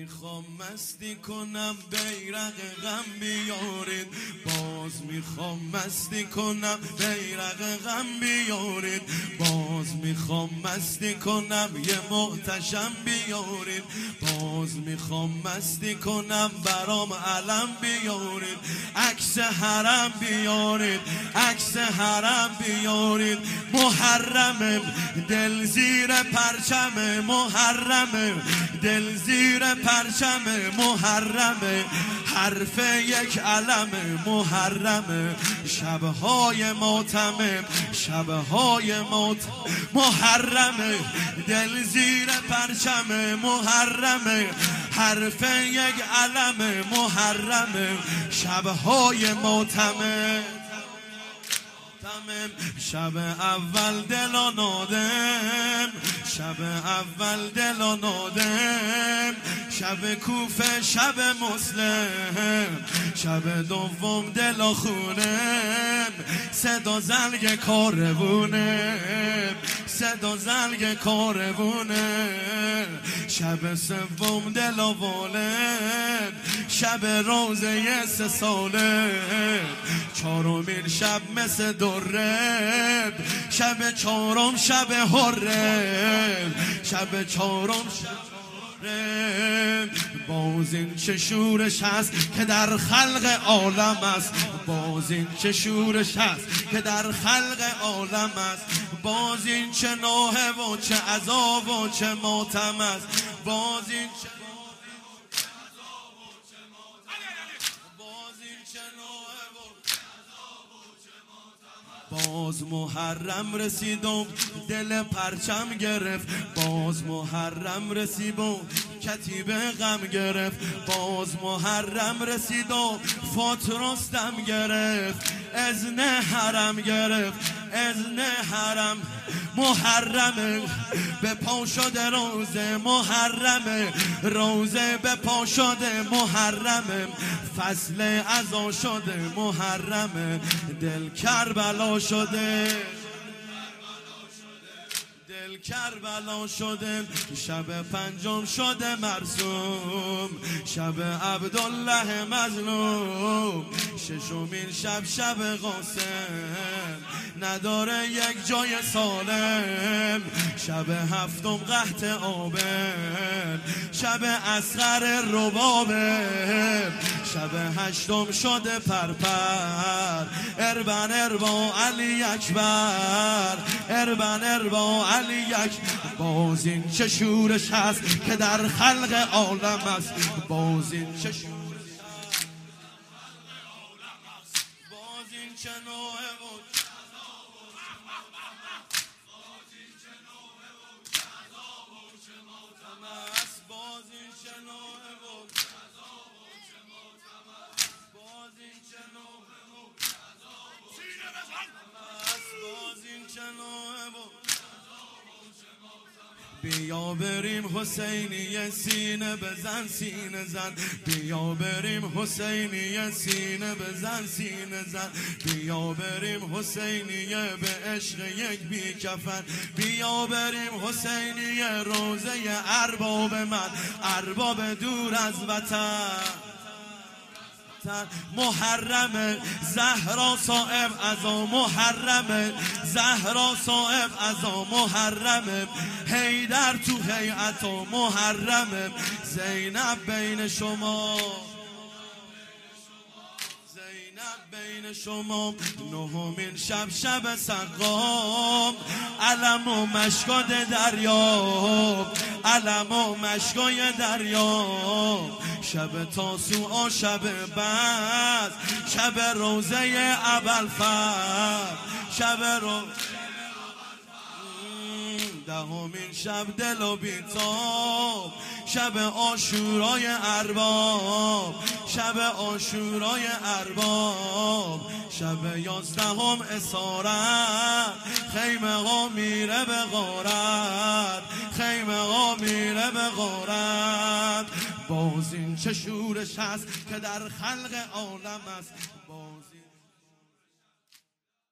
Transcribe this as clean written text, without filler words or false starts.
میخوام مستی کنم بیرق غم بیارید، باز میخوام مستی کنم بیرق غم بیارید، باز میخوام مستی کنم یه محتشم بیارید، باز میخوام مستی کنم برام علم بیارید، عکس حرم بیارید، عکس حرم بیارید، محرم دل زیر پرچم، محرم دل زیر پرچم، محرم حرف یک علم، محرم شبهای ماتم، شبهای محرم دل زیر پرچم، محرم حرف یک علم، محرم شبهای ماتم. شب اول دل نادم، شب اول دل نادم، شب کوفه شب مسلم، شب دوم دل خونم، صدا زنگ کاروونم، صدا زنگ کاروونم، شب سوم دل والم، شب روزه 3 ساله، چهارمین شب مثل درب، شب چهارم شب حرم، شب چهارم شب باز این چه شورش هست که در خلق عالم است، باز این چه شورش هست که در خلق عالم است، باز این چه نوحه و چه عذاب و چه ماتم است، باز این چه باز محرم رسید و دل پرچم گرفت، باز محرم رسید و کتیبه غم گرفت، باز محرم رسید و فاطرستم گرفت، اذن حرم گرفت، اذن حرم، محرم به پا شده روزه، محرم روزه به پا شده، محرم فصل عزا شده، محرم دل کربلا شده، دل کربلا شده، شب پنجم شده مرسوم، شب عبدالله مظلوم، ششمین شب شب قاسم، نداره یک جای سالم، شب هفتم قحط آبم، شب اصغر ربابم، شب هشتم شده پرپر، اربن اربا علی اکبر، اربن اربا علی اکبر، باز این چه شورش هست که در خلق عالم است، باز این چه شورش باز این چه نوعه بیا بریم حسینی سینه بزن سینه زن، بیا بریم حسینی سینه بزن سینه زن، بیا بریم حسینی به عشق یک بی کفن، بیا بریم حسینی روزه ارباب من، ارباب دور از وطن، محرم زهرا صاحب عزا، محرم زهرا صاحب عزا، محرم حیدر تو هیئت و محرم زینب بین شما، بین شما، نهمین شب شب سقام، علم و مشکاد دریاب، علم و مشکای دریاب، شب تاسوعا شب بعد، شب روزه ابوالفضل، شب روزه دهمین شب دل و بیتاب، شب عاشورای ارباب، شب عاشورای ارباب، شب 11 اسارت، خیمه ها میره به غارت، خیمه ها میره به غارت، باز این چه شورش هست که در خلق عالم است، باز